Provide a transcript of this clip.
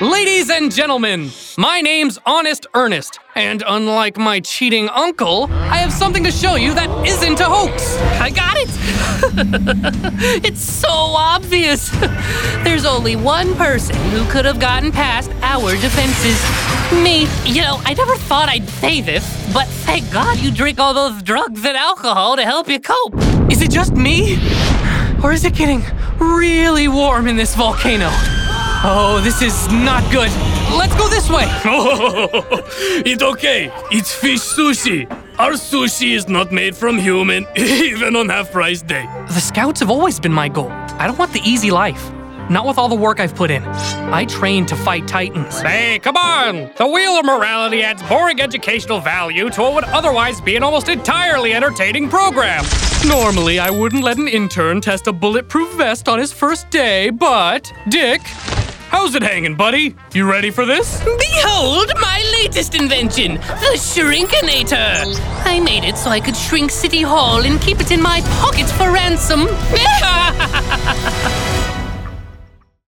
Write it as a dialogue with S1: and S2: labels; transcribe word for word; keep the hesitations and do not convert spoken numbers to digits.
S1: Ladies and gentlemen, my name's Honest Ernest, and unlike my cheating uncle, I have something to show you that isn't a hoax.
S2: I got it! It's so obvious. There's only one person who could have gotten past our defenses. Me. You know, I never thought I'd say this, but thank God you drink all those drugs and alcohol to help you cope.
S1: Is it just me? Or is it getting really warm in this volcano? Oh, this is not good. Let's go this way.
S3: It's okay. It's fish sushi. Our sushi is not made from human, even on half-price day.
S1: The Scouts have always been my goal. I don't want the easy life. Not with all the work I've put in. I trained to fight Titans.
S4: Hey, come on! The Wheel of Morality adds boring educational value to what would otherwise be an almost entirely entertaining program.
S1: Normally, I wouldn't let an intern test a bulletproof vest on his first day, but... Dick, how's it hanging, buddy? You ready for this?
S2: Behold my latest invention, the Shrinkinator. I made it so I could shrink City Hall and keep it in my pocket for ransom.